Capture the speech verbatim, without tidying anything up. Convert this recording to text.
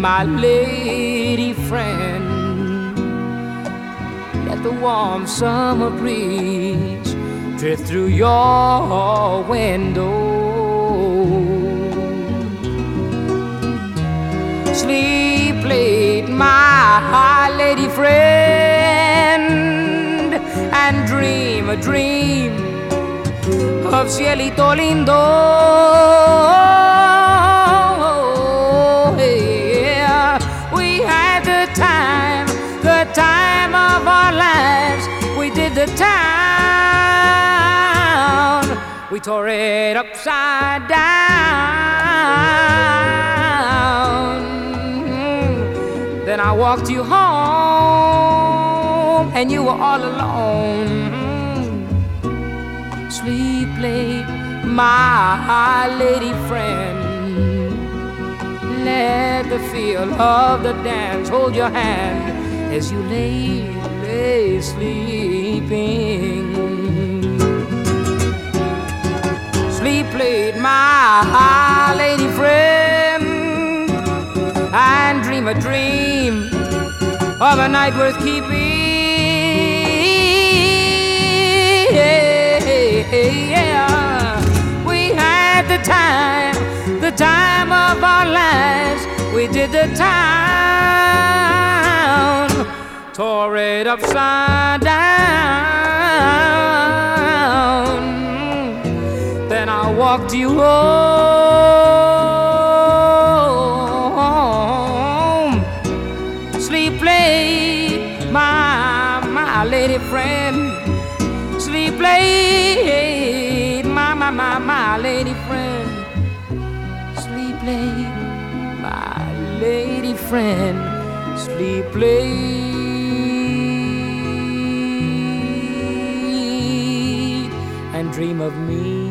my lady friend. Let the warm summer breeze drift through your window. Sleep late, my lady friend, and dream a dream of cielito lindo. Yeah, we had the time, the time of our lives. We did the town, we tore it upside down. Then I walked you home, and you were all alone. Sleep late, my lady friend. Let the feel of the dance hold your hand as you lay, lay sleeping. Sleep late, my lady friend, and dream a dream of a night worth keeping. Yeah, we had the time, the time of our lives. We did the town, tore it upside down. Then I walked you home. Sleep late, my, my lady friend. Sleep late, my, my, my, my lady friend. Sleep late, my lady friend. Sleep late and dream of me.